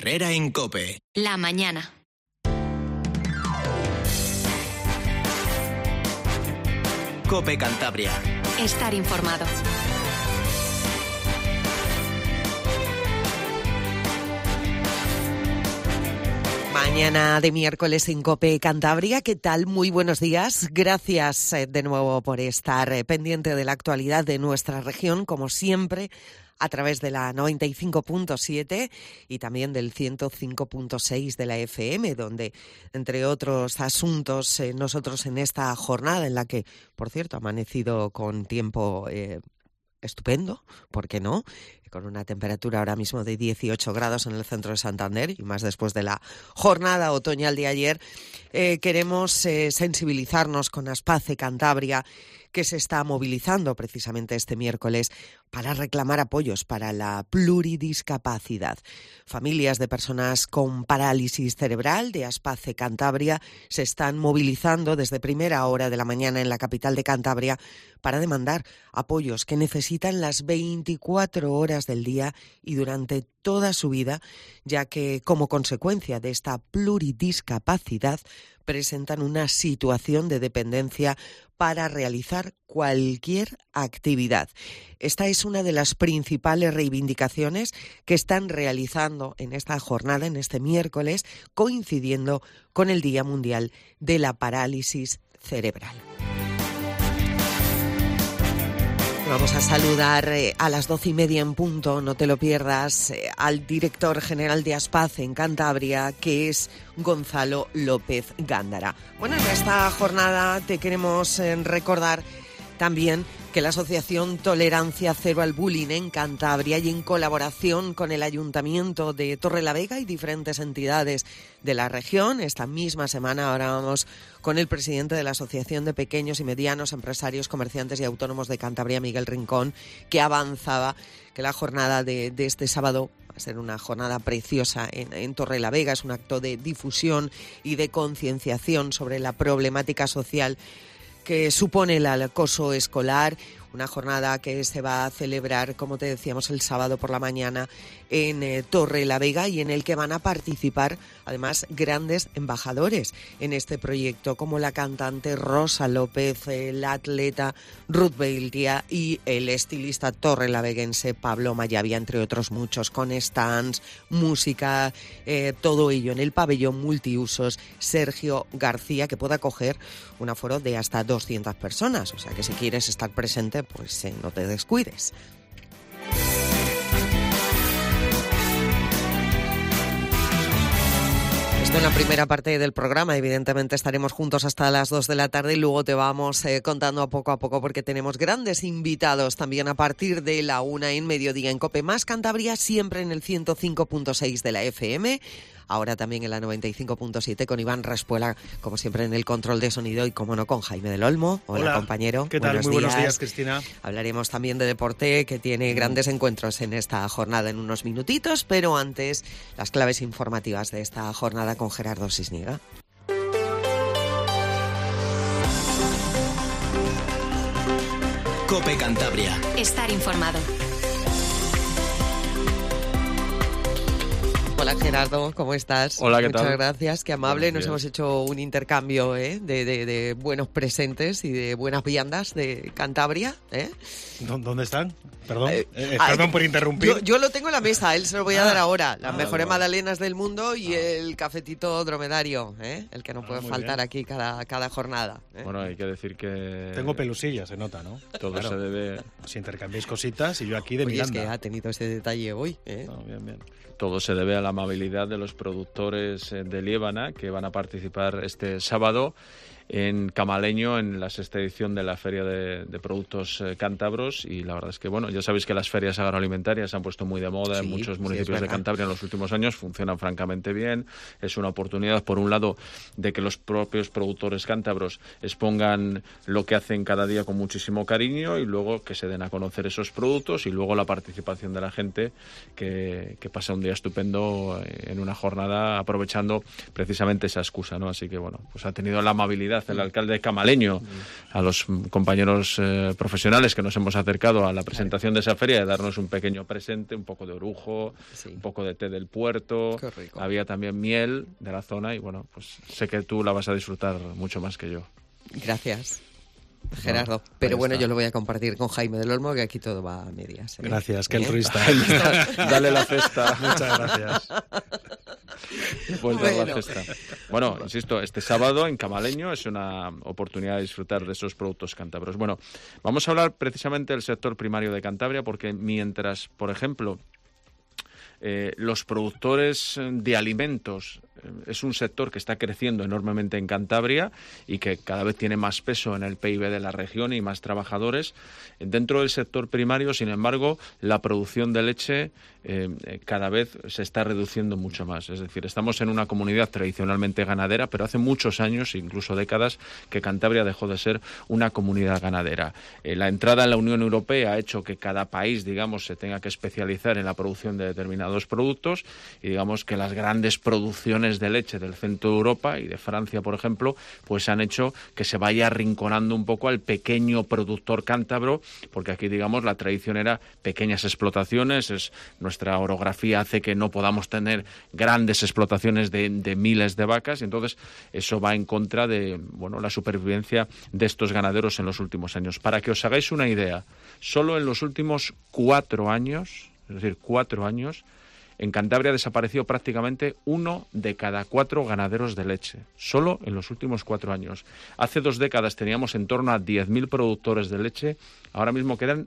Herrera en COPE. La mañana. COPE Cantabria. Estar informado. Mañana de miércoles en COPE Cantabria. ¿Qué tal? Muy buenos días. Gracias de nuevo por estar pendiente de la actualidad de nuestra región, como siempre, a través de la 95.7 y también del 105.6 de la FM, donde, entre otros asuntos, nosotros en esta jornada en la que, por cierto, ha amanecido con tiempo estupendo, ¿por qué no?, con una temperatura ahora mismo de 18 grados en el centro de Santander y más después de la jornada otoñal de ayer, queremos sensibilizarnos con Aspace Cantabria, que se está movilizando precisamente este miércoles para reclamar apoyos para la pluridiscapacidad. Familias de personas con parálisis cerebral de Aspace Cantabria se están movilizando desde primera hora de la mañana en la capital de Cantabria para demandar apoyos que necesitan las 24 horas del día y durante toda su vida, ya que como consecuencia de esta pluridiscapacidad presentan una situación de dependencia para realizar cualquier actividad. Esta es una de las principales reivindicaciones que están realizando en esta jornada, en este miércoles, coincidiendo con el Día Mundial de la Parálisis Cerebral. Vamos a saludar a las 12:30 en punto, no te lo pierdas, al director general de Aspace en Cantabria, que es Gonzalo López Gándara. Bueno, en esta jornada te queremos recordar también que la Asociación Tolerancia Cero al Bullying en Cantabria, y en colaboración con el Ayuntamiento de Torrelavega y diferentes entidades de la región, esta misma semana ahora vamos con el presidente de la Asociación de Pequeños y Medianos Empresarios, Comerciantes y Autónomos de Cantabria, Miguel Rincón, que avanzaba que la jornada de este sábado va a ser una jornada preciosa en Torrelavega. Es un acto de difusión y de concienciación sobre la problemática social que supone el acoso escolar, una jornada que se va a celebrar, como te decíamos, el sábado por la mañana en Torrelavega, y en el que van a participar además grandes embajadores en este proyecto, como la cantante Rosa López, la atleta Ruth Beiltia y el estilista torrelaveguense Pablo Mayavia, entre otros muchos, con stands, música, todo ello en el pabellón multiusos Sergio García, que puede acoger un aforo de hasta 200 personas. O sea que si quieres estar presente, pues no te descuides. Esto en la primera parte del programa. Evidentemente estaremos juntos hasta las 2 de la tarde y luego te vamos contando poco a poco, porque tenemos grandes invitados también a partir de la 1 en Mediodía en COPE Más Cantabria, siempre en el 105.6 de la FM. Ahora también en la 95.7 con Iván Respuela, como siempre en el control de sonido, y como no con Jaime del Olmo. Hola, compañero. ¿Qué tal? Muy buenos días, Cristina. Hablaremos también de deporte, que tiene grandes encuentros en esta jornada en unos minutitos, pero antes las claves informativas de esta jornada con Gerardo Sisniega. COPE Cantabria. Estar informado. Hola Gerardo, ¿cómo estás? Hola, ¿qué tal? Muchas gracias, qué amable. Nos hemos hecho un intercambio de buenos presentes y de buenas viandas de Cantabria. ¿Dónde están? Perdón, perdón por interrumpir. Yo lo tengo en la mesa, él se lo voy a dar ahora. Las mejores magdalenas del mundo y el cafetito dromedario, el que no puede faltar bien aquí cada jornada. Bueno, hay que decir que... Tengo pelusilla, se nota, ¿no? Todo claro, se debe... Si intercambiáis cositas y yo aquí de Miranda. Es que ha tenido ese detalle hoy. No, bien. Todo se debe a la amabilidad de los productores de Liébana, que van a participar este sábado en Camaleño, en la sexta edición de la Feria de Productos Cántabros. Y la verdad es que, bueno, ya sabéis que las ferias agroalimentarias se han puesto muy de moda en muchos municipios de Cantabria en los últimos años. Funcionan francamente bien. Es una oportunidad, por un lado, de que los propios productores cántabros expongan lo que hacen cada día con muchísimo cariño, y luego que se den a conocer esos productos, y luego la participación de la gente que pasa un día estupendo en una jornada aprovechando precisamente esa excusa, ¿no? Así que, bueno, pues ha tenido la amabilidad oportunidad el alcalde camaleño, a los compañeros profesionales que nos hemos acercado a la presentación de esa feria, de darnos un pequeño presente, un poco de orujo, un poco de té del puerto, había también miel de la zona y bueno, pues sé que tú la vas a disfrutar mucho más que yo. Gracias, Gerardo. Pero bueno, yo lo voy a compartir con Jaime del Olmo, que aquí todo va a medias. Gracias, que altruista. Dale la cesta. Muchas gracias. Bueno, insisto, este sábado en Camaleño es una oportunidad de disfrutar de esos productos cántabros. Bueno, vamos a hablar precisamente del sector primario de Cantabria, porque mientras, por ejemplo, los productores de alimentos es un sector que está creciendo enormemente en Cantabria y que cada vez tiene más peso en el PIB de la región y más trabajadores. Dentro del sector primario, sin embargo, la producción de leche cada vez se está reduciendo mucho más. Es decir, estamos en una comunidad tradicionalmente ganadera, pero hace muchos años, incluso décadas, que Cantabria dejó de ser una comunidad ganadera. La entrada en la Unión Europea ha hecho que cada país, digamos, se tenga que especializar en la producción de determinados productos y digamos que las grandes producciones de leche del centro de Europa y de Francia, por ejemplo, pues han hecho que se vaya arrinconando un poco al pequeño productor cántabro, porque aquí, digamos, la tradición era pequeñas explotaciones, nuestra orografía hace que no podamos tener grandes explotaciones de miles de vacas, y entonces eso va en contra de, bueno, la supervivencia de estos ganaderos en los últimos años. Para que os hagáis una idea, solo en los últimos 4 años, es decir, 4 años, en Cantabria ha desaparecido prácticamente 1 de cada 4 ganaderos de leche, solo en los últimos 4 años. Hace 2 décadas teníamos en torno a 10.000 productores de leche, ahora mismo quedan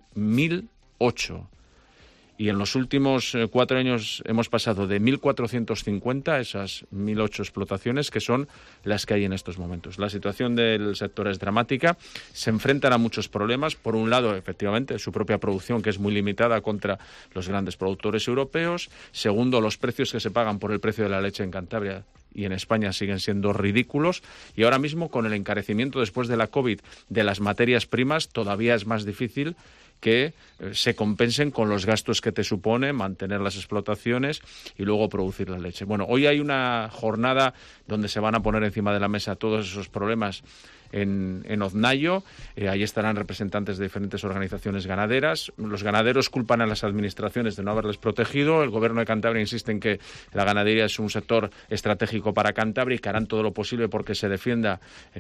1.008. Y en los últimos 4 años hemos pasado de 1.450 a esas 1.008 explotaciones, que son las que hay en estos momentos. La situación del sector es dramática, se enfrentan a muchos problemas. Por un lado, efectivamente, su propia producción, que es muy limitada contra los grandes productores europeos. Segundo, los precios que se pagan por el precio de la leche en Cantabria y en España siguen siendo ridículos. Y ahora mismo, con el encarecimiento después de la COVID de las materias primas, todavía es más difícil que se compensen con los gastos que te supone mantener las explotaciones y luego producir la leche. Bueno, hoy hay una jornada donde se van a poner encima de la mesa todos esos problemas en Oznayo. Ahí estarán representantes de diferentes organizaciones ganaderas. Los ganaderos culpan a las administraciones de no haberles protegido. El Gobierno de Cantabria insiste en que la ganadería es un sector estratégico para Cantabria y que harán todo lo posible porque se defienda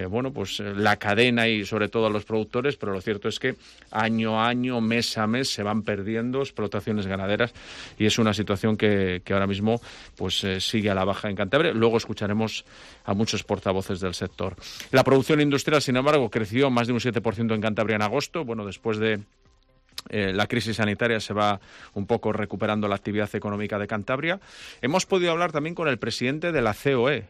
la cadena y sobre todo a los productores, pero lo cierto es que año a año, mes a mes, se van perdiendo explotaciones ganaderas y es una situación que ahora mismo sigue a la baja en Cantabria. Luego escucharemos a muchos portavoces del sector. La producción industrial, sin embargo, creció más de un 7% en Cantabria en agosto. Bueno, después de la crisis sanitaria se va un poco recuperando la actividad económica de Cantabria. Hemos podido hablar también con el presidente de la COE.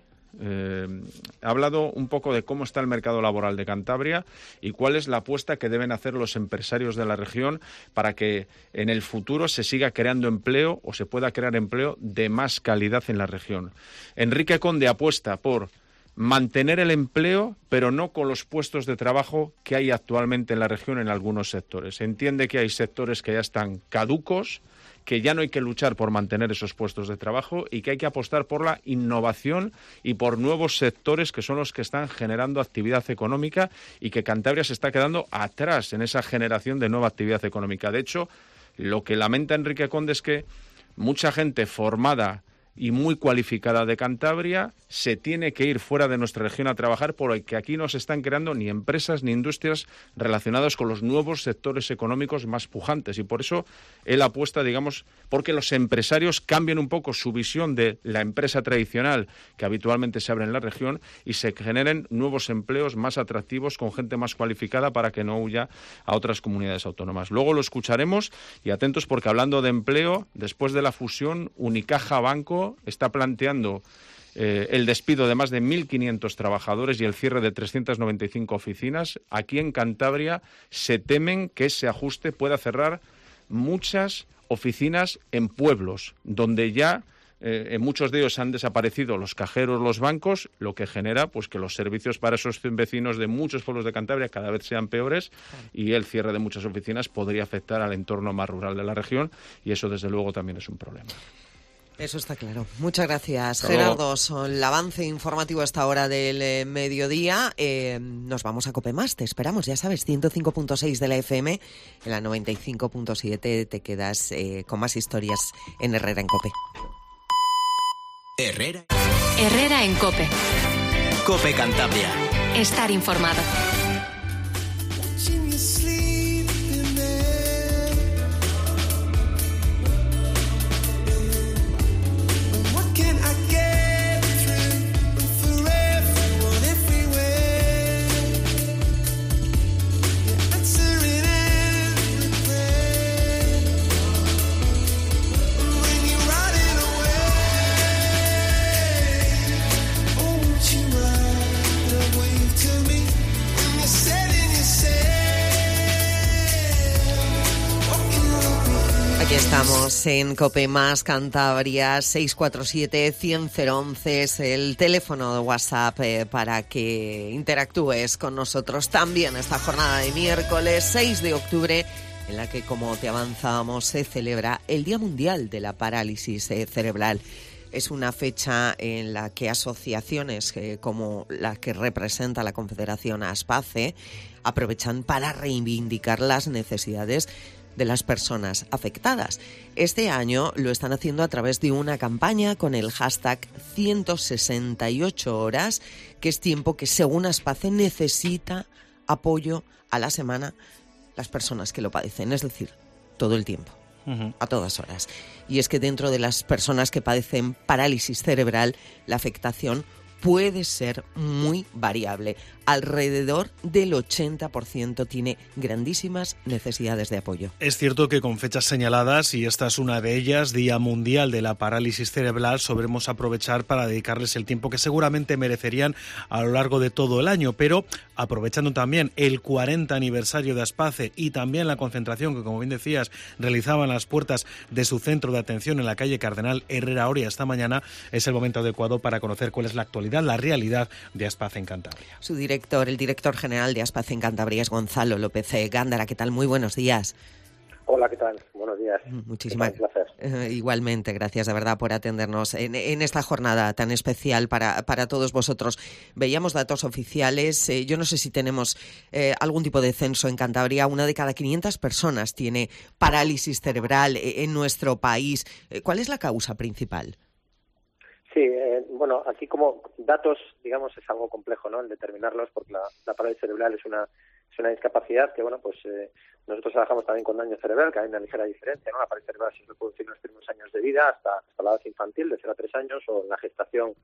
Ha hablado un poco de cómo está el mercado laboral de Cantabria y cuál es la apuesta que deben hacer los empresarios de la región para que en el futuro se siga creando empleo o se pueda crear empleo de más calidad en la región. Enrique Conde apuesta por mantener el empleo, pero no con los puestos de trabajo que hay actualmente en la región en algunos sectores. Se entiende que hay sectores que ya están caducos, que ya no hay que luchar por mantener esos puestos de trabajo y que hay que apostar por la innovación y por nuevos sectores que son los que están generando actividad económica y que Cantabria se está quedando atrás en esa generación de nueva actividad económica. De hecho, lo que lamenta Enrique Conde es que mucha gente formada y muy cualificada de Cantabria se tiene que ir fuera de nuestra región a trabajar porque aquí no se están creando ni empresas ni industrias relacionadas con los nuevos sectores económicos más pujantes y por eso él apuesta, digamos, porque los empresarios cambien un poco su visión de la empresa tradicional que habitualmente se abre en la región y se generen nuevos empleos más atractivos con gente más cualificada para que no huya a otras comunidades autónomas. Luego lo escucharemos y atentos porque hablando de empleo, después de la fusión, Unicaja Banco está planteando el despido de más de 1.500 trabajadores y el cierre de 395 oficinas. Aquí en Cantabria se temen que ese ajuste pueda cerrar muchas oficinas en pueblos, donde ya en muchos de ellos han desaparecido los cajeros, los bancos, lo que genera que los servicios para esos vecinos de muchos pueblos de Cantabria cada vez sean peores y el cierre de muchas oficinas podría afectar al entorno más rural de la región y eso desde luego también es un problema. Eso está claro. Muchas gracias, Gerardo. Son el avance informativo a esta hora del mediodía. Nos vamos a COPE+. Te esperamos, ya sabes, 105.6 de la FM. En la 95.7 te quedas con más historias en Herrera en COPE. Herrera en COPE. COPE Cantabria. Estar informado. Aquí estamos en COPE Más Cantabria. 647-100-011 es el teléfono de WhatsApp para que interactúes con nosotros también esta jornada de miércoles 6 de octubre, en la que, como te avanzábamos, se celebra el Día Mundial de la Parálisis Cerebral. Es una fecha en la que asociaciones como la que representa la Confederación ASPACE aprovechan para reivindicar las necesidades de las personas afectadas. Este año lo están haciendo a través de una campaña con el hashtag 168 horas, que es tiempo que, según ASPACE, necesita apoyo a la semana las personas que lo padecen, es decir, todo el tiempo, a todas horas. Y es que dentro de las personas que padecen parálisis cerebral, la afectación puede ser muy variable. Alrededor del 80% tiene grandísimas necesidades de apoyo. Es cierto que con fechas señaladas, y esta es una de ellas, Día Mundial de la Parálisis Cerebral, sabremos aprovechar para dedicarles el tiempo que seguramente merecerían a lo largo de todo el año, pero aprovechando también el 40 aniversario de ASPACE y también la concentración que, como bien decías, realizaban las puertas de su centro de atención en la calle Cardenal Herrera Oria esta mañana, es el momento adecuado para conocer cuál es la actualidad, la realidad de ASPACE en Cantabria. El director general de ASPACE en Cantabria es Gonzalo López Gándara. ¿Qué tal? Muy buenos días. Hola, ¿qué tal? Buenos días. Muchísimas gracias. Igualmente, gracias de verdad por atendernos en esta jornada tan especial para todos vosotros. Veíamos datos oficiales. Yo no sé si tenemos algún tipo de censo en Cantabria. 1 de cada 500 personas tiene parálisis cerebral en nuestro país. ¿Cuál es la causa principal? Sí, bueno, aquí como datos, digamos, es algo complejo, ¿no?, el determinarlos, porque la parálisis cerebral es una discapacidad que, bueno, pues nosotros trabajamos también con daño cerebral, que hay una ligera diferencia, ¿no? La parálisis cerebral se puede producir en los primeros años de vida, hasta la edad infantil, de 0 a 3 años, o en la gestación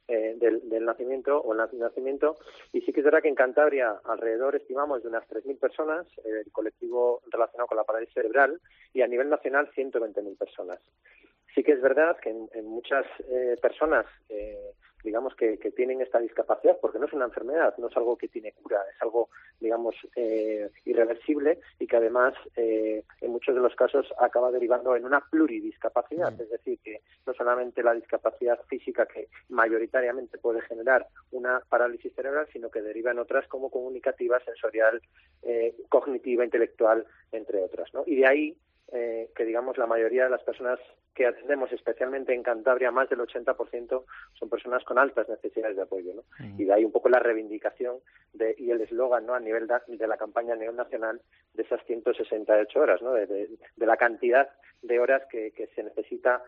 del nacimiento o el nacimiento. Y sí que es verdad que en Cantabria alrededor estimamos de unas 3.000 personas, el colectivo relacionado con la parálisis cerebral, y a nivel nacional 120.000 personas. Sí que es verdad que en muchas personas, digamos, que tienen esta discapacidad, porque no es una enfermedad, no es algo que tiene cura, es algo, digamos, irreversible, y que además en muchos de los casos acaba derivando en una pluridiscapacidad, es decir, que no solamente la discapacidad física que mayoritariamente puede generar una parálisis cerebral, sino que deriva en otras como comunicativa, sensorial, cognitiva, intelectual, entre otras, ¿no? Y de ahí que, digamos, la mayoría de las personas que atendemos, especialmente en Cantabria, más del 80% son personas con altas necesidades de apoyo, ¿no? Y de ahí un poco la reivindicación y el eslogan, ¿no?, a nivel de la campaña a nivel nacional, de esas 168 horas, ¿no?, de la cantidad de horas que se necesita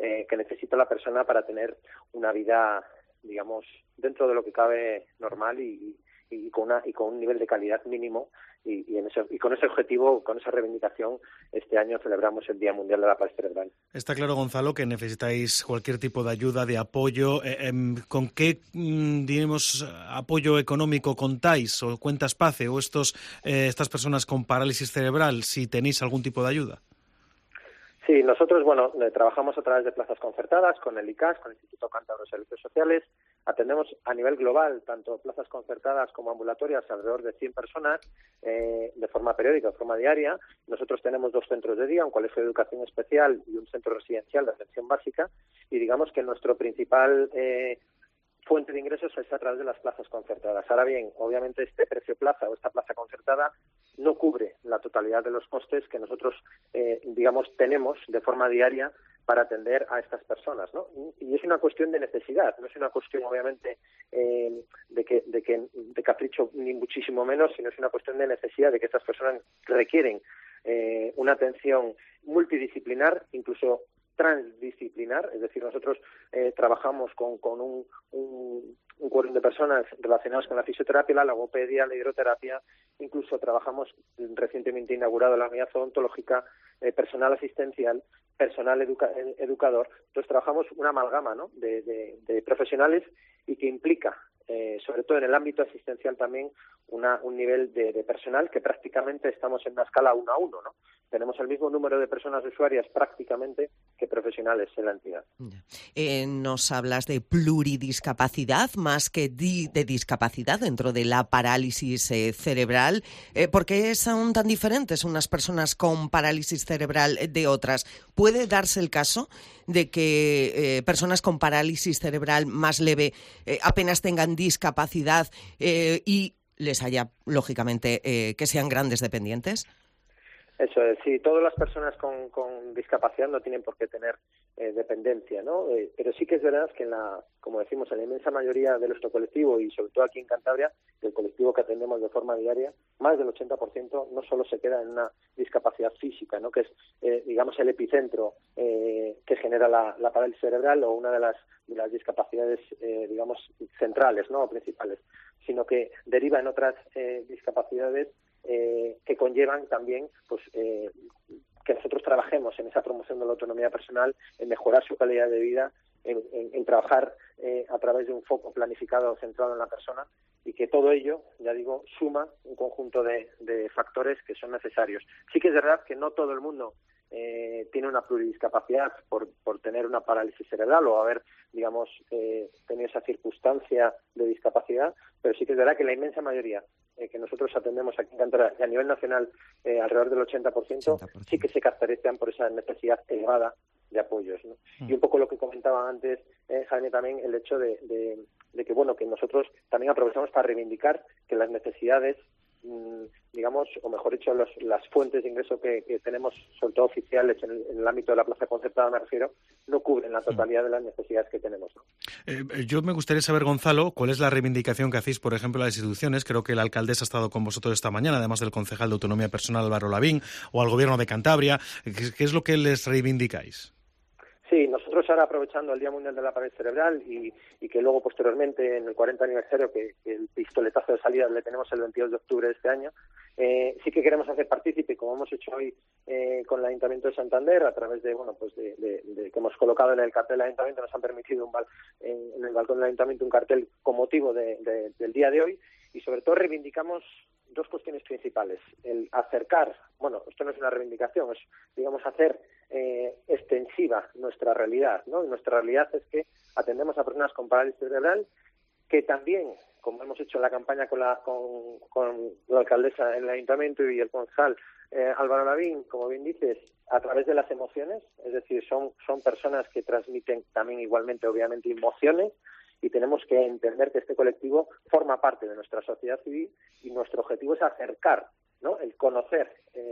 la persona para tener una vida, digamos, dentro de lo que cabe normal y con un nivel de calidad mínimo, y con ese objetivo, con esa reivindicación, este año celebramos el Día Mundial de la Parálisis Cerebral. Está claro, Gonzalo, que necesitáis cualquier tipo de ayuda, de apoyo. ¿Con qué, diremos, apoyo económico contáis o cuenta ASPACE o estas personas con parálisis cerebral, si tenéis algún tipo de ayuda? Sí, nosotros, bueno, trabajamos a través de plazas concertadas con el ICAS, con el Instituto Cántabro de Servicios Sociales. Atendemos a nivel global tanto plazas concertadas como ambulatorias, alrededor de 100 personas, de forma periódica, de forma diaria. Nosotros tenemos 2 centros de día, un colegio de educación especial y un centro residencial de atención básica, y digamos que nuestro principal fuente de ingresos es a través de las plazas concertadas. Ahora bien, obviamente este precio plaza o esta plaza concertada no cubre la totalidad de los costes que nosotros, digamos, tenemos de forma diaria para atender a estas personas, ¿no? Y es una cuestión de necesidad, no es una cuestión obviamente de capricho ni muchísimo menos, sino es una cuestión de necesidad, de que estas personas requieren una atención multidisciplinar, incluso transdisciplinar, es decir, nosotros trabajamos con un quórum de personas relacionadas con la fisioterapia, la logopedia, la hidroterapia, incluso trabajamos recientemente inaugurado la unidad odontológica, personal asistencial, personal educador. Entonces trabajamos una amalgama, ¿no?, de profesionales y que implica, sobre todo en el ámbito asistencial también, un nivel de personal que prácticamente estamos en una escala 1 a 1, ¿no? Tenemos el mismo número de personas usuarias prácticamente que profesionales en la entidad. Nos hablas de pluridiscapacidad más que de discapacidad dentro de la parálisis cerebral. ¿Por qué son tan diferentes unas personas con parálisis cerebral de otras? ¿Puede darse el caso de que personas con parálisis cerebral más leve apenas tengan discapacidad y les haya, lógicamente, que sean grandes dependientes? Eso es, sí, todas las personas con discapacidad no tienen por qué tener dependencia, ¿no? Pero sí que es verdad que como decimos, en la inmensa mayoría de nuestro colectivo y sobre todo aquí en Cantabria, del colectivo que atendemos de forma diaria, más del 80% no solo se queda en una discapacidad física, ¿no?, que es, digamos, el epicentro que genera la parálisis cerebral o una de las discapacidades, digamos, centrales, ¿no?, o principales, sino que deriva en otras discapacidades que conllevan también pues que nosotros trabajemos en esa promoción de la autonomía personal, en mejorar su calidad de vida, en trabajar a través de un foco planificado centrado en la persona, y que todo ello, ya digo, suma un conjunto de factores que son necesarios. Sí que es verdad que no todo el mundo tiene una pluridiscapacidad por tener una parálisis cerebral o haber, digamos, tenido esa circunstancia de discapacidad, pero sí que es verdad que la inmensa mayoría que nosotros atendemos aquí en Cantabria y a nivel nacional, alrededor del 80%, sí que se caracterizan por esa necesidad elevada de apoyos, ¿no? Y un poco lo que comentaba antes, Jaime, también el hecho de que, bueno, que nosotros también aprovechamos para reivindicar que las necesidades, digamos, o mejor dicho, las fuentes de ingreso que tenemos, sobre todo oficiales en el ámbito de la plaza concertada, me refiero, no cubren la totalidad de las necesidades que tenemos, ¿no? Yo me gustaría saber, Gonzalo, cuál es la reivindicación que hacéis, por ejemplo, a las instituciones. Creo que la alcaldesa ha estado con vosotros esta mañana, además del concejal de Autonomía Personal, Álvaro Lavín, o al Gobierno de Cantabria. ¿Qué es lo que les reivindicáis? Sí, nosotros ahora, aprovechando el Día Mundial de la Parálisis Cerebral y que luego posteriormente en el 40 aniversario, que el pistoletazo de salida le tenemos el 22 de octubre de este año, sí que queremos hacer partícipe, como hemos hecho hoy con el Ayuntamiento de Santander, a través de, bueno, pues de que hemos colocado en el cartel del Ayuntamiento, nos han permitido en el balcón del Ayuntamiento un cartel con motivo del día de hoy, y sobre todo reivindicamos dos cuestiones principales. El acercar, bueno, esto no es una reivindicación, es, digamos, hacer extensiva nuestra realidad, ¿no? Y nuestra realidad es que atendemos a personas con parálisis cerebral que también, como hemos hecho en la campaña con la alcaldesa en el ayuntamiento y el concejal Álvaro Lavín, como bien dices, a través de las emociones, es decir, son personas que transmiten también igualmente, obviamente, emociones, y tenemos que entender que este colectivo forma parte de nuestra sociedad civil y nuestro objetivo es acercar, ¿no?, el conocer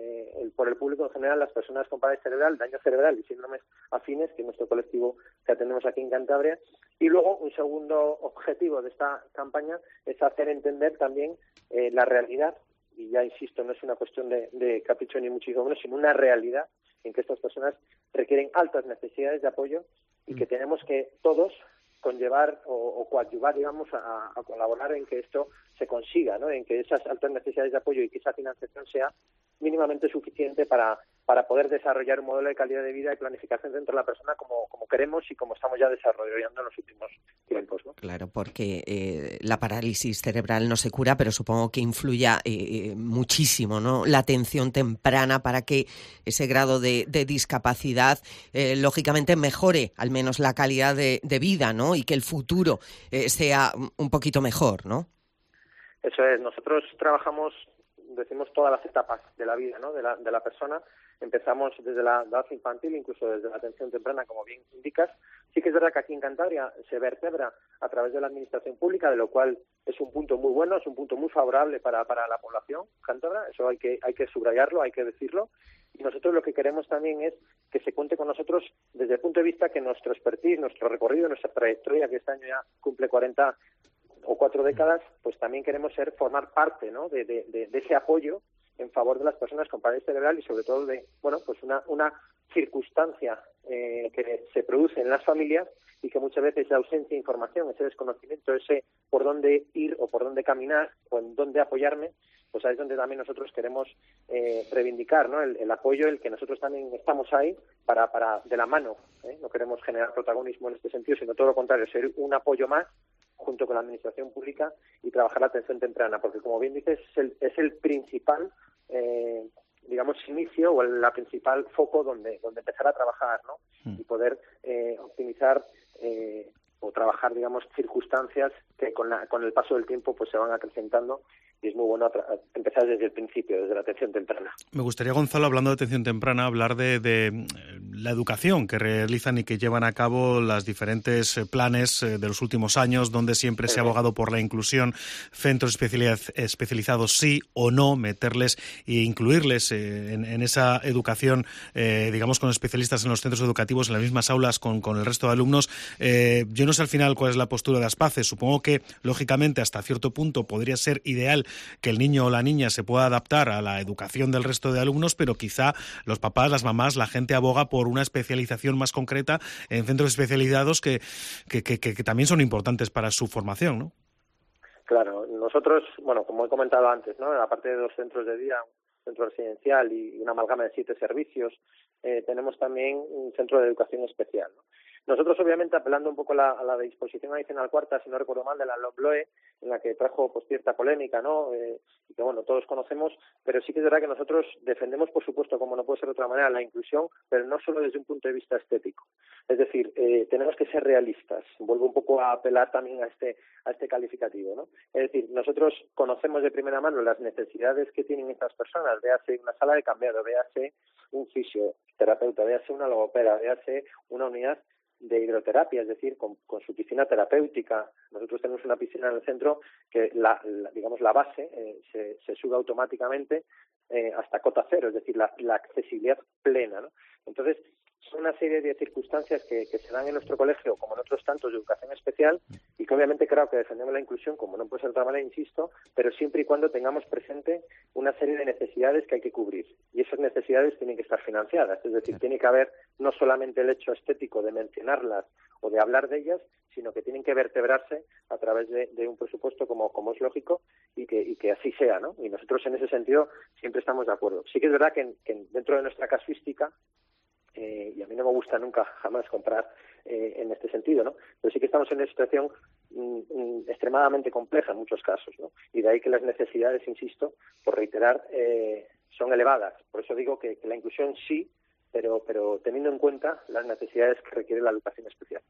por el público en general las personas con parálisis cerebral, daño cerebral y síndromes afines, que es nuestro colectivo que atendemos aquí en Cantabria. Y luego un segundo objetivo de esta campaña es hacer entender también la realidad, y ya insisto, no es una cuestión de capricho ni muchísimo menos, sino una realidad en que estas personas requieren altas necesidades de apoyo y que tenemos que todos conllevar o coadyuvar, digamos, a colaborar en que esto se consiga, ¿no?, en que esas altas necesidades de apoyo y que esa financiación sea mínimamente suficiente para poder desarrollar un modelo de calidad de vida y planificación dentro de la persona como queremos y como estamos ya desarrollando en los últimos tiempos, ¿no? Claro, porque la parálisis cerebral no se cura, pero supongo que influya muchísimo, ¿no?, la atención temprana para que ese grado de discapacidad, lógicamente, mejore al menos la calidad de vida, ¿no?, y que el futuro sea un poquito mejor, ¿no? Eso es, nosotros trabajamos decimos todas las etapas de la vida, ¿no? de la persona. Empezamos desde la edad infantil, incluso desde la atención temprana, como bien indicas. Sí que es verdad que aquí en Cantabria se vertebra a través de la administración pública, de lo cual es un punto muy bueno, es un punto muy favorable para la población cántabra. Eso hay que subrayarlo, hay que decirlo. Y nosotros lo que queremos también es que se cuente con nosotros desde el punto de vista que nuestro expertise, nuestro recorrido, nuestra trayectoria, que este año ya cumple 40 o 4 décadas, pues también queremos formar parte, ¿no? de ese apoyo en favor de las personas con parálisis cerebral y sobre todo de, bueno, pues una circunstancia que se produce en las familias y que muchas veces la ausencia de información, ese desconocimiento, ese por dónde ir o por dónde caminar o en dónde apoyarme, pues ahí es donde también nosotros queremos reivindicar, ¿no? El apoyo, el que nosotros también estamos ahí para de la mano, no queremos generar protagonismo en este sentido, sino todo lo contrario, ser un apoyo más junto con la administración pública y trabajar la atención temprana, porque como bien dices, es el principal digamos, inicio o la principal foco donde empezar a trabajar, ¿no? Y poder optimizar o trabajar, digamos, circunstancias que con el paso del tiempo pues se van acrecentando, y es muy bueno empezar desde el principio, desde la atención temprana. Me gustaría, Gonzalo, hablando de atención temprana, hablar de la educación que realizan y que llevan a cabo los diferentes planes de los últimos años, donde siempre se ha abogado por la inclusión, centros especializados sí o no, meterles e incluirles en esa educación, digamos, con especialistas en los centros educativos, en las mismas aulas con el resto de alumnos. Yo no sé al final cuál es la postura de Aspace. Supongo que, lógicamente, hasta cierto punto podría ser ideal que el niño o la niña se pueda adaptar a la educación del resto de alumnos, pero quizá los papás, las mamás, la gente aboga por una especialización más concreta en centros especializados que también son importantes para su formación, ¿no? Claro, nosotros, bueno, como he comentado antes, ¿no? Aparte de 2 centros de día, un centro residencial y una amalgama de 7 servicios, tenemos también un centro de educación especial, ¿no? Nosotros, obviamente, apelando un poco a la disposición adicional cuarta, si no recuerdo mal, de la LOMLOE, en la que trajo pues cierta polémica, ¿no? Y que, bueno, todos conocemos, pero sí que es verdad que nosotros defendemos, por supuesto, como no puede ser de otra manera, la inclusión, pero no solo desde un punto de vista estético. Es decir, tenemos que ser realistas. Vuelvo un poco a apelar también a este calificativo, ¿no? Es decir, nosotros conocemos de primera mano las necesidades que tienen estas personas, véase una sala de cambiado, véase un fisioterapeuta, véase una logopeda, véase una unidad de hidroterapia, es decir, con su piscina terapéutica. Nosotros tenemos una piscina en el centro que digamos la base se sube automáticamente hasta cota cero, es decir, la accesibilidad plena, ¿no? Entonces, son una serie de circunstancias que se dan en nuestro colegio, como en otros tantos de educación especial, y que obviamente creo que defendemos la inclusión, como no puede ser de otra manera, insisto, pero siempre y cuando tengamos presente una serie de necesidades que hay que cubrir. Y esas necesidades tienen que estar financiadas, es decir, tiene que haber no solamente el hecho estético de mencionarlas o de hablar de ellas, sino que tienen que vertebrarse a través de un presupuesto como es lógico y que así sea, ¿no? Y nosotros en ese sentido siempre estamos de acuerdo. Sí que es verdad que dentro de nuestra casuística, y a mí no me gusta nunca jamás comprar en este sentido, ¿no? Pero sí que estamos en una situación extremadamente compleja en muchos casos, ¿no? Y de ahí que las necesidades, insisto, por reiterar, son elevadas. Por eso digo que la inclusión sí, pero teniendo en cuenta las necesidades que requiere la educación especial.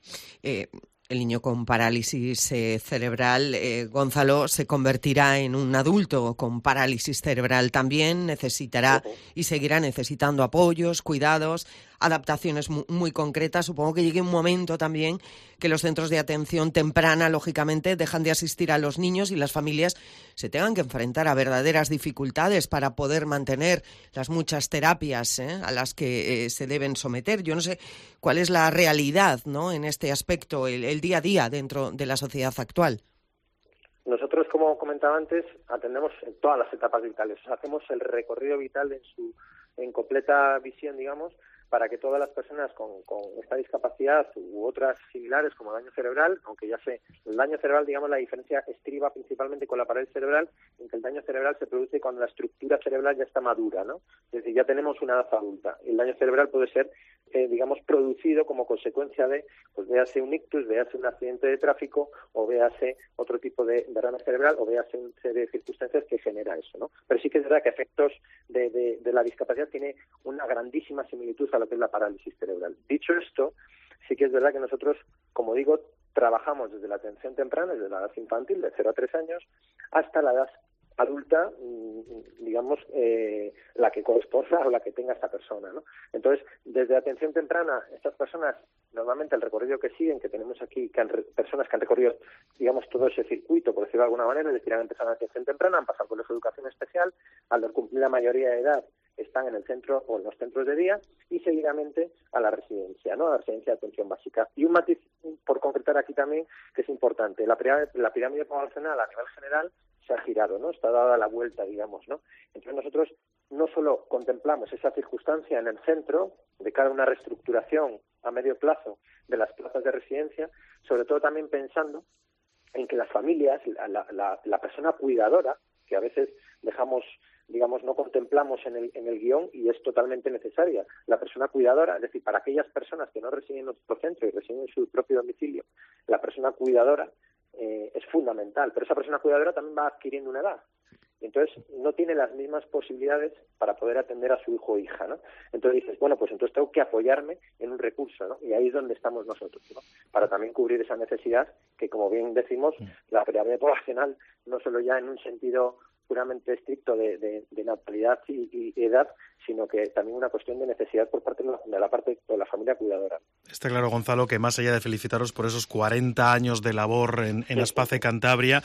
El niño con parálisis cerebral, Gonzalo, se convertirá en un adulto con parálisis cerebral también, necesitará y seguirá necesitando apoyos, cuidados, adaptaciones muy concretas. Supongo que llegue un momento también que los centros de atención temprana, lógicamente, dejan de asistir a los niños y las familias se tengan que enfrentar a verdaderas dificultades para poder mantener las muchas terapias a las que se deben someter. Yo no sé cuál es la realidad, ¿no?, en este aspecto, el día a día dentro de la sociedad actual. Nosotros, como comentaba antes, atendemos en todas las etapas vitales. Hacemos el recorrido vital en completa visión, digamos, para que todas las personas con esta discapacidad u otras similares como daño cerebral, aunque ya sé, el daño cerebral, digamos, la diferencia estriba principalmente con la parálisis cerebral, en que el daño cerebral se produce cuando la estructura cerebral ya está madura, ¿no? Es decir, ya tenemos una edad adulta. El daño cerebral puede ser, digamos, producido como consecuencia de, pues véase un ictus, véase un accidente de tráfico, o véase otro tipo de derrame cerebral, o véase una serie de circunstancias que genera eso, ¿no? Pero sí que es verdad que efectos de la discapacidad tiene una grandísima similitud a lo que es la parálisis cerebral. Dicho esto, sí que es verdad que nosotros, como digo, trabajamos desde la atención temprana, desde la edad infantil, de 0 a 3 años, hasta la edad adulta, digamos, la que corresponda o la que tenga esta persona, ¿no? Entonces, desde atención temprana, estas personas, normalmente el recorrido que siguen, que tenemos aquí, personas que han recorrido, digamos, todo ese circuito, por decirlo de alguna manera, es decir, han empezado en atención temprana, han pasado por la educación especial, al cumplir la mayoría de edad, están en el centro o en los centros de día y seguidamente a la residencia, ¿no? A la residencia de atención básica. Y un matiz por concretar aquí también que es importante, la pirámide poblacional a nivel general se ha girado, ¿no? Está dada la vuelta, digamos, ¿no? Entonces nosotros no solo contemplamos esa circunstancia en el centro de cara a una reestructuración a medio plazo de las plazas de residencia, sobre todo también pensando en que las familias, la persona cuidadora, que a veces dejamos, digamos, no contemplamos en el guión y es totalmente necesaria. La persona cuidadora, es decir, para aquellas personas que no residen en nuestro centro y residen en su propio domicilio, la persona cuidadora es fundamental, pero esa persona cuidadora también va adquiriendo una edad. Entonces, no tiene las mismas posibilidades para poder atender a su hijo o hija, ¿no? Entonces dices, bueno, pues entonces tengo que apoyarme en un recurso, ¿no? Y ahí es donde estamos nosotros, ¿no? Para también cubrir esa necesidad que, como bien decimos, la pirámide poblacional, no solo ya en un sentido puramente estricto de natalidad y edad, sino que también una cuestión de necesidad por parte de la parte de la familia cuidadora. Está claro, Gonzalo, que más allá de felicitaros por esos 40 años de labor en Aspace Cantabria,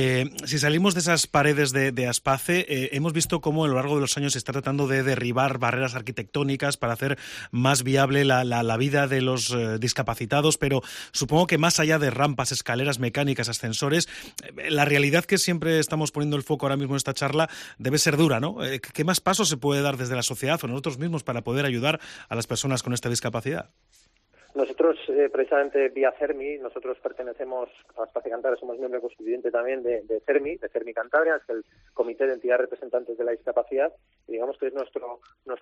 si salimos de esas paredes de Aspace, hemos visto cómo a lo largo de los años se está tratando de derribar barreras arquitectónicas para hacer más viable la vida de los discapacitados, pero supongo que más allá de rampas, escaleras mecánicas, ascensores, la realidad que siempre estamos poniendo el foco ahora mismo en esta charla debe ser dura, ¿no? ¿Qué más pasos se puede dar desde la sociedad o nosotros mismos para poder ayudar a las personas con esta discapacidad? Nosotros, precisamente vía CERMI, nosotros pertenecemos a Aspace Cantabria, somos miembro constituyente también de CERMI Cantabria, es el Comité de Entidades Representantes de la Discapacidad, y digamos que es nuestro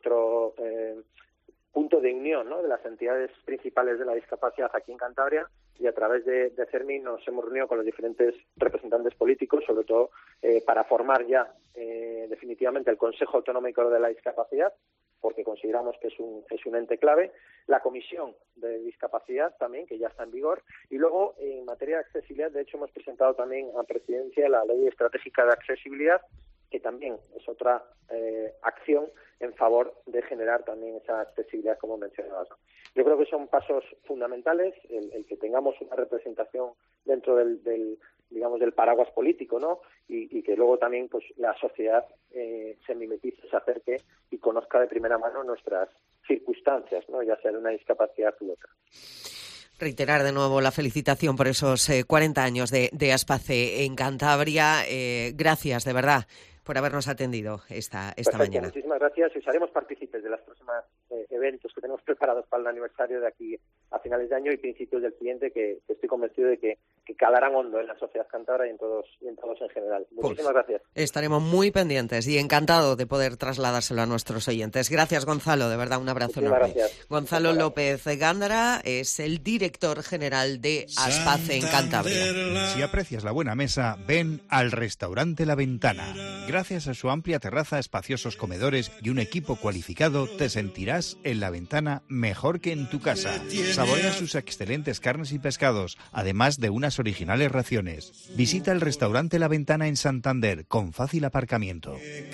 punto de unión, ¿no?, de las entidades principales de la discapacidad aquí en Cantabria, y a través de CERMI nos hemos reunido con los diferentes representantes políticos, sobre todo para formar ya definitivamente el Consejo Autonómico de la Discapacidad, porque consideramos que es un ente clave, la Comisión de Discapacidad también, que ya está en vigor, y luego en materia de accesibilidad, de hecho hemos presentado también a Presidencia la Ley Estratégica de Accesibilidad, que también es otra acción en favor de generar también esa accesibilidad, como mencionabas. Yo creo que son pasos fundamentales el que tengamos una representación dentro del paraguas político, ¿no? Y que luego también pues la sociedad se mimetice, se acerque y conozca de primera mano nuestras circunstancias, ¿no?, ya sea de una discapacidad u otra. Reiterar de nuevo la felicitación por esos 40 años de Aspace en Cantabria. Gracias, de verdad, por habernos atendido esta mañana. Muchísimas gracias y os haremos partícipes de los próximos eventos que tenemos preparados para el aniversario de aquí a finales de año y principios del siguiente, que estoy convencido de que calarán hondo en la sociedad cántabra y en todos en general. Muchísimas gracias. Estaremos muy pendientes y encantado de poder trasladárselo a nuestros oyentes. Gracias, Gonzalo, de verdad, un abrazo enorme. Gracias. Gonzalo López Gándara es el director general de Aspace en Cantabria. Si aprecias la buena mesa, ven al restaurante La Ventana. Gracias a su amplia terraza, espaciosos comedores y un equipo cualificado, te sentirás en La Ventana mejor que en tu casa. Saborea sus excelentes carnes y pescados, además de unas originales raciones. Visita el restaurante La Ventana en Santander, con fácil aparcamiento.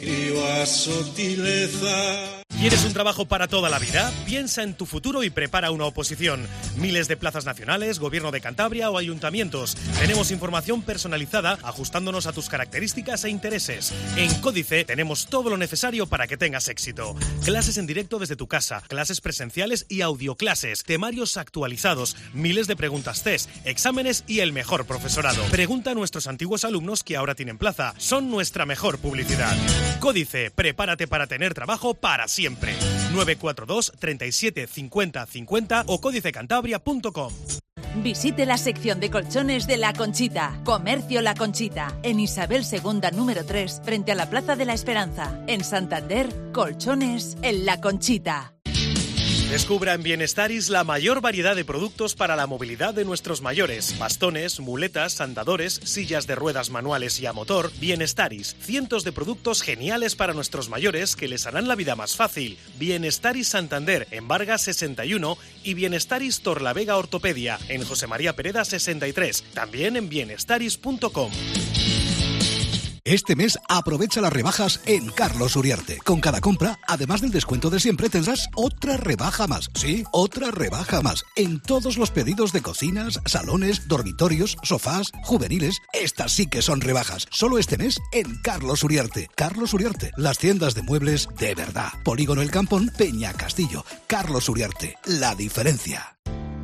¿Quieres un trabajo para toda la vida? Piensa en tu futuro y prepara una oposición. Miles de plazas nacionales, Gobierno de Cantabria o ayuntamientos. Tenemos información personalizada ajustándonos a tus características e intereses. En Códice tenemos todo lo necesario para que tengas éxito. Clases en directo desde tu casa, clases presenciales y audioclases, temarios actualizados, miles de preguntas test, exámenes y el mejor profesorado. Pregunta a nuestros antiguos alumnos que ahora tienen plaza. Son nuestra mejor publicidad. Códice, prepárate para tener trabajo para siempre. 942 37 50 50 o códicecantabria.com. Visite la sección de colchones de La Conchita. Comercio La Conchita. En Isabel II, número 3, frente a la Plaza de la Esperanza. En Santander, colchones en La Conchita. Descubra en Bienestaris la mayor variedad de productos para la movilidad de nuestros mayores. Bastones, muletas, andadores, sillas de ruedas manuales y a motor. Bienestaris, cientos de productos geniales para nuestros mayores que les harán la vida más fácil. Bienestaris Santander, en Vargas 61 y Bienestaris Torlavega Ortopedia, en José María Pereda 63. También en bienestaris.com. Este mes aprovecha las rebajas en Carlos Uriarte. Con cada compra, además del descuento de siempre, tendrás otra rebaja más. Sí, otra rebaja más. En todos los pedidos de cocinas, salones, dormitorios, sofás, juveniles. Estas sí que son rebajas. Solo este mes en Carlos Uriarte. Carlos Uriarte, las tiendas de muebles de verdad. Polígono El Campón, Peña Castillo. Carlos Uriarte, la diferencia.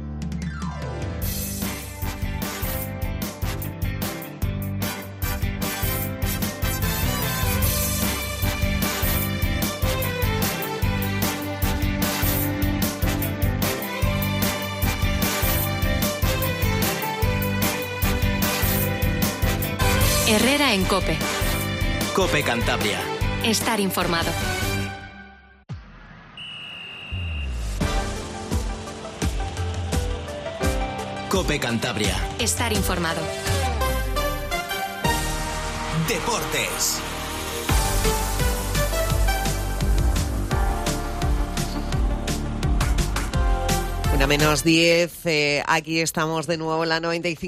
Herrera en COPE. COPE Cantabria. Estar informado. COPE Cantabria. Estar informado. Deportes. 1:10, aquí estamos de nuevo en la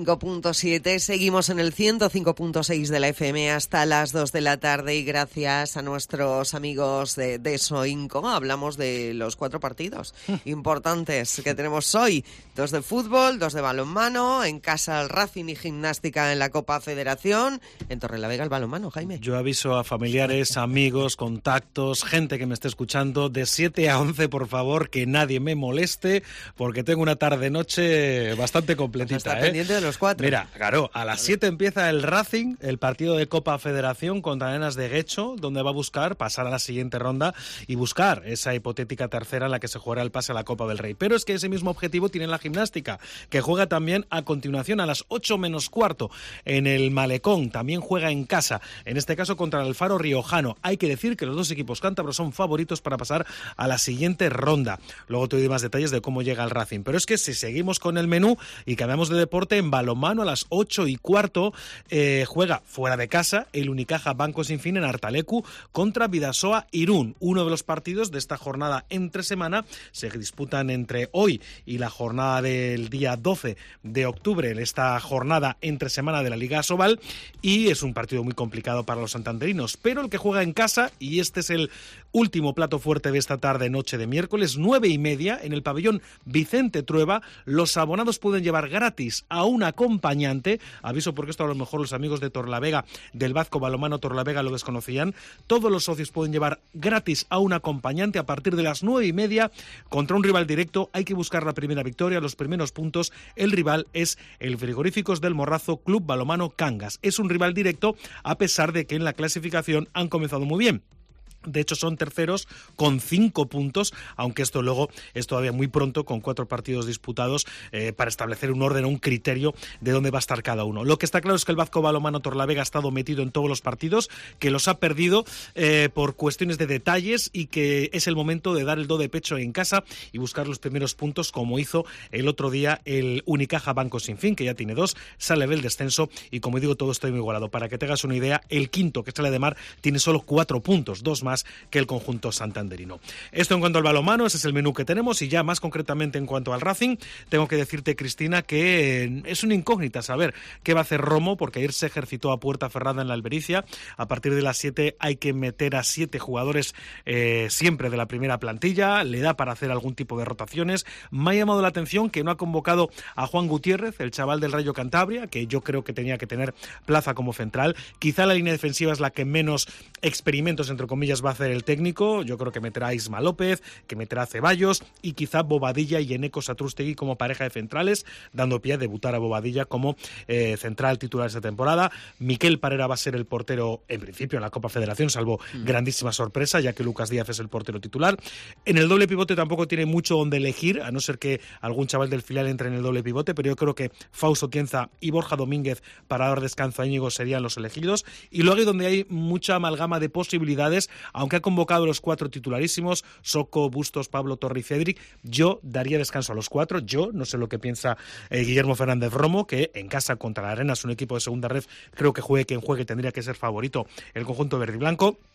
95.7, seguimos en el 105.6 de la FM hasta las 2 de la tarde y gracias a nuestros amigos de Soinco hablamos de los 4 partidos importantes que tenemos hoy, 2 de fútbol, 2 de balonmano, en casa el Racing y Gimnástica en la Copa Federación, en Torrelavega el balonmano, Jaime. Yo aviso a familiares, amigos, contactos, gente que me esté escuchando, de 7 a 11 por favor, que nadie me moleste, porque tengo una tarde-noche bastante completita. Está pendiente de los 4. Mira, claro, a las 7 empieza el Racing, el partido de Copa Federación contra Arenas de Guecho, donde va a buscar pasar a la siguiente ronda y buscar esa hipotética tercera en la que se jugará el pase a la Copa del Rey. Pero es que ese mismo objetivo tiene la Gimnástica, que juega también a continuación a las 8:15 en el Malecón. También juega en casa, en este caso contra el Alfaro Riojano. Hay que decir que los dos equipos cántabros son favoritos para pasar a la siguiente ronda. Luego te doy más detalles de cómo llega el Racing, pero es que si seguimos con el menú y cambiamos de deporte, en balonmano a las 8:15 juega fuera de casa el Unicaja Banco Sin Fin en Artalecu contra Bidasoa Irún. Uno de los partidos de esta jornada entre semana se disputan entre hoy y la jornada del día 12 de octubre, en esta jornada entre semana de la Liga Asobal, y es un partido muy complicado para los santanderinos, pero el que juega en casa, y este es el último plato fuerte de esta tarde noche de miércoles, 9:30 en el pabellón Vicente Trueba, los abonados pueden llevar gratis a un acompañante. Aviso porque esto a lo mejor los amigos de Torlavega, del Bazco Balonmano Torlavega, lo desconocían. Todos los socios pueden llevar gratis a un acompañante a partir de las 9:30 contra un rival directo. Hay que buscar la primera victoria, los primeros puntos. El rival es el Frigoríficos del Morrazo Club Balonmano Cangas. Es un rival directo a pesar de que en la clasificación han comenzado muy bien. De hecho, son terceros con 5 puntos, aunque esto luego es todavía muy pronto, con 4 partidos disputados, para establecer un orden o un criterio de dónde va a estar cada uno. Lo que está claro es que el Bazco Balonmano Torlavega ha estado metido en todos los partidos, que los ha perdido por cuestiones de detalles y que es el momento de dar el do de pecho en casa y buscar los primeros puntos, como hizo el otro día el Unicaja Banco Sin Fin, que ya tiene 2, sale del descenso y, como digo, todo está muy igualado. Para que te hagas una idea, el quinto, que sale de Mar, tiene solo 4 puntos, 2 más que el conjunto santanderino. Esto en cuanto al balonmano, ese es el menú que tenemos, y ya más concretamente en cuanto al Racing, tengo que decirte, Cristina, que es una incógnita saber qué va a hacer Romo, porque ayer se ejercitó a puerta cerrada en la Albericia. A partir de las 7 hay que meter a 7 jugadores siempre de la primera plantilla, le da para hacer algún tipo de rotaciones. Me ha llamado la atención que no ha convocado a Juan Gutiérrez, el chaval del Rayo Cantabria, que yo creo que tenía que tener plaza como central. Quizá la línea defensiva es la que menos experimentos, entre comillas, va a hacer el central. Yo creo que meterá a Isma López, que meterá a Ceballos y quizá Bobadilla y Eneco Satrústegui como pareja de centrales, dando pie a debutar a Bobadilla como central titular esta temporada. Miquel Parera va a ser el portero, en principio, en la Copa Federación, salvo grandísima sorpresa, ya que Lucas Díaz es el portero titular. En el doble pivote tampoco tiene mucho donde elegir, a no ser que algún chaval del filial entre en el doble pivote, pero yo creo que Fausto Tienza y Borja Domínguez, para dar descanso a Íñigo, serían los elegidos. Y luego hay donde hay mucha amalgama de posibilidades, aunque ha convocado los 4 titularísimos, Soco, Bustos, Pablo, Torre y Cedric. Yo daría descanso a los 4. Yo no sé lo que piensa Guillermo Fernández Romo, que en casa contra la Arenas, un equipo de segunda red, creo que juegue quien juegue, tendría que ser favorito el conjunto verde y blanco.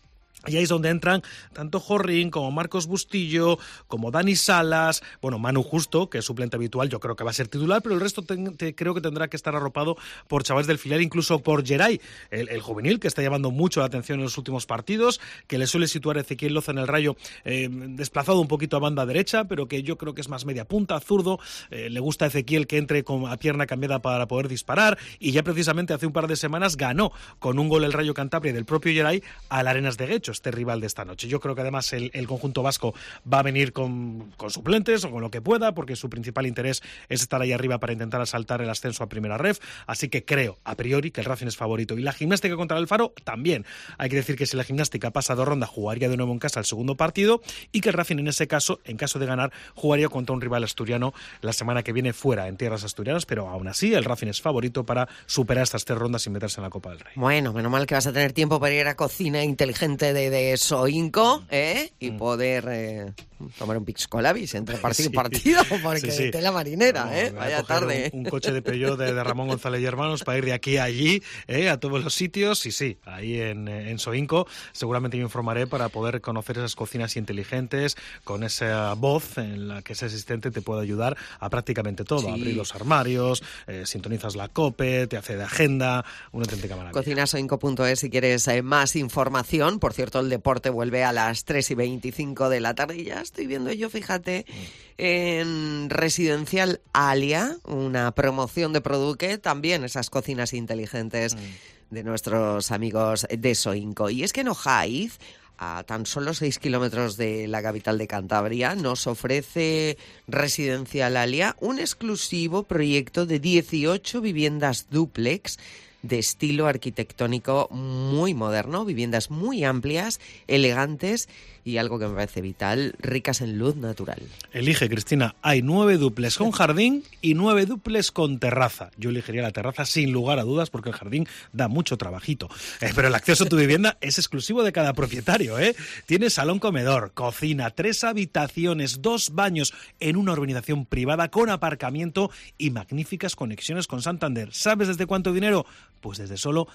Y ahí es donde entran tanto Jorrín como Marcos Bustillo, como Dani Salas, bueno, Manu Justo, que es suplente habitual, yo creo que va a ser titular, pero el resto creo que tendrá que estar arropado por chavales del filial, incluso por Geray, el juvenil, que está llamando mucho la atención en los últimos partidos, que le suele situar Ezequiel Loza en el Rayo, desplazado un poquito a banda derecha, pero que yo creo que es más media punta, zurdo. Le gusta a Ezequiel que entre a pierna cambiada para poder disparar, y ya precisamente hace un par de semanas ganó con un gol el Rayo Cantabria del propio Geray al Arenas de Guecho, este rival de esta noche. Yo creo que además el conjunto vasco va a venir con suplentes o con lo que pueda, porque su principal interés es estar ahí arriba para intentar asaltar el ascenso a primera ref, así que creo a priori que el Racing es favorito. Y la Gimnástica contra el Faro también. Hay que decir que si la Gimnástica pasa a 2 rondas, jugaría de nuevo en casa el segundo partido, y que el Racing en ese caso, en caso de ganar, jugaría contra un rival asturiano la semana que viene fuera, en tierras asturianas, pero aún así el Racing es favorito para superar estas 3 rondas y meterse en la Copa del Rey. Bueno, menos mal que vas a tener tiempo para ir a cocina inteligente de Soinco, y poder tomar un piscolabis entre partido y partido, porque tela marinera, vaya tarde. Un coche de Peugeot de Ramón González y Hermanos para ir de aquí a allí, a todos los sitios, y sí, ahí en Soinco seguramente me informaré para poder conocer esas cocinas inteligentes, con esa voz en la que ese asistente te puede ayudar a prácticamente todo, abrir los armarios, sintonizas la COPE, te hace de agenda, una auténtica maravilla. Cocinasoinco.es si quieres más información. Por cierto, el deporte vuelve a las 3:25 de la tarde, y ya estoy viendo yo, fíjate, en Residencial Alia, una promoción de Produque, también esas cocinas inteligentes de nuestros amigos de Soinco. Y es que en Ojaiz, a tan solo 6 kilómetros de la capital de Cantabria, nos ofrece Residencial Alia un exclusivo proyecto de 18 viviendas dúplex de estilo arquitectónico muy moderno, viviendas muy amplias, elegantes y, algo que me parece vital, ricas en luz natural. Elige, Cristina, hay 9 dúplex con jardín y 9 dúplex con terraza. Yo elegiría la terraza sin lugar a dudas, porque el jardín da mucho trabajito. Pero el acceso a tu vivienda es exclusivo de cada propietario, Tiene salón comedor, cocina, 3 habitaciones, 2 baños en una urbanización privada con aparcamiento y magníficas conexiones con Santander. ¿Sabes desde cuánto dinero? Pues desde solo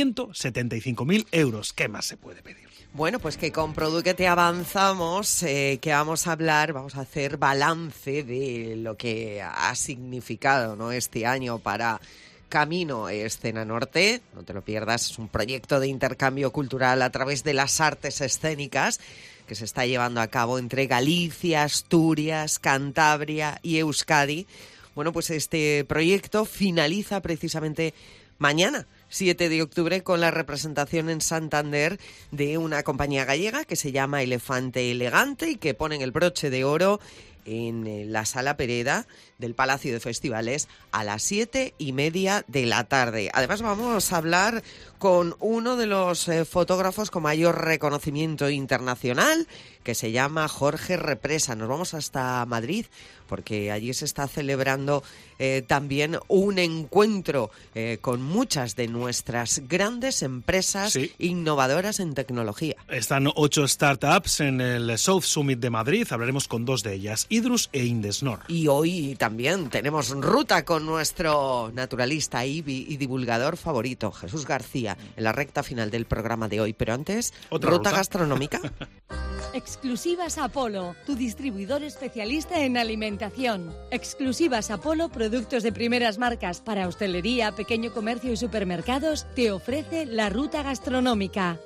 175.000 euros. ¿Qué más se puede pedir? Bueno, pues que con Produque te avanzamos, que vamos a hacer balance de lo que ha significado, ¿no?, este año para Camino Escena Norte. No te lo pierdas, es un proyecto de intercambio cultural a través de las artes escénicas que se está llevando a cabo entre Galicia, Asturias, Cantabria y Euskadi. Bueno, pues este proyecto finaliza precisamente mañana, 7 de octubre, con la representación en Santander de una compañía gallega que se llama Elefante Elegante y que ponen el broche de oro en la Sala Pereda del Palacio de Festivales a las 7:30 de la tarde. Además, vamos a hablar con uno de los fotógrafos con mayor reconocimiento internacional, que se llama Jorge Represa. Nos vamos hasta Madrid, porque allí se está celebrando también un encuentro con muchas de nuestras grandes empresas innovadoras en tecnología. Están 8 startups en el South Summit de Madrid. Hablaremos con 2 de ellas, Idrus e Indesnor. Y hoy también tenemos ruta con nuestro naturalista y divulgador favorito, Jesús García, en la recta final del programa de hoy. Pero antes, ruta gastronómica. Exclusivas Apolo, tu distribuidor especialista en alimentación. Exclusivas Apolo, productos de primeras marcas para hostelería, pequeño comercio y supermercados, te ofrece la ruta gastronómica.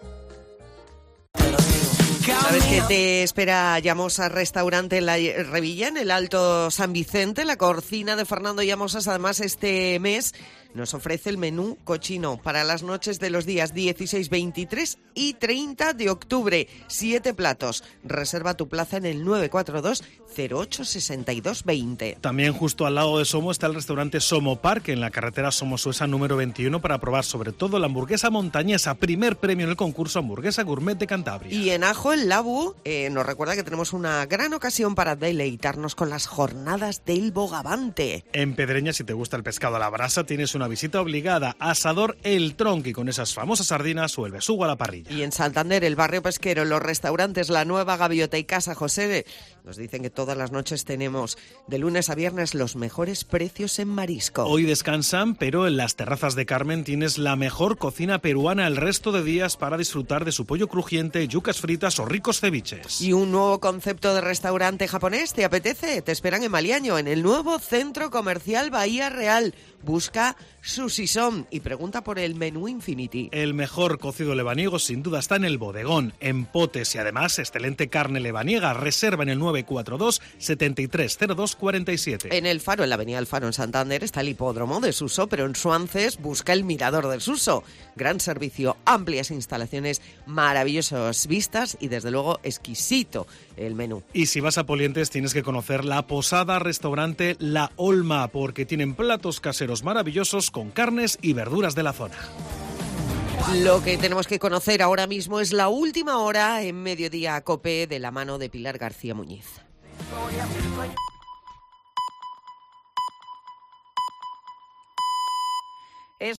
¿Sabes qué te espera Llamosa Restaurante en la Revilla, en el Alto San Vicente? La cocina de Fernando Llamosas, además, este mes nos ofrece el menú cochino para las noches de los días 16, 23 y 30 de octubre. 7 platos. Reserva tu plaza en el 942 08 62 20. También justo al lado de Somo está el restaurante Somo Park, en la carretera Somosuesa número 21, para probar sobre todo la hamburguesa montañesa, primer premio en el concurso Hamburguesa Gourmet de Cantabria. Y en Ajo, Labu nos recuerda que tenemos una gran ocasión para deleitarnos con las jornadas del Bogavante. En Pedreña, si te gusta el pescado a la brasa, tienes una visita obligada. Asador El Tronqui, con esas famosas sardinas o el besugo a la parrilla. Y en Santander, el barrio pesquero, los restaurantes La Nueva Gaviota y Casa José nos dicen que todas las noches tenemos de lunes a viernes los mejores precios en marisco. Hoy descansan, pero en las terrazas de Carmen tienes la mejor cocina peruana el resto de días para disfrutar de su pollo crujiente, yucas fritas o ricos ceviches. ¿Y un nuevo concepto de restaurante japonés? ¿Te apetece? Te esperan en Maliaño, en el nuevo Centro Comercial Bahía Real. Busca Sushi Son y pregunta por el menú Infinity. El mejor cocido lebaniego sin duda está en el bodegón, en potes y además excelente carne lebaniega. Reserva en el 942 7302 47. En el Faro, en la avenida del Faro en Santander, está el hipódromo de Suso, pero en Suances busca el Mirador del Suso. Gran servicio, amplias instalaciones, maravillosas vistas y desde luego exquisito el menú. Y si vas a Polientes tienes que conocer la posada restaurante La Olma, porque tienen platos caseros maravillosos con carnes y verduras de la zona. Lo que tenemos que conocer ahora mismo es la última hora en Mediodía Cope de la mano de Pilar García Muñiz.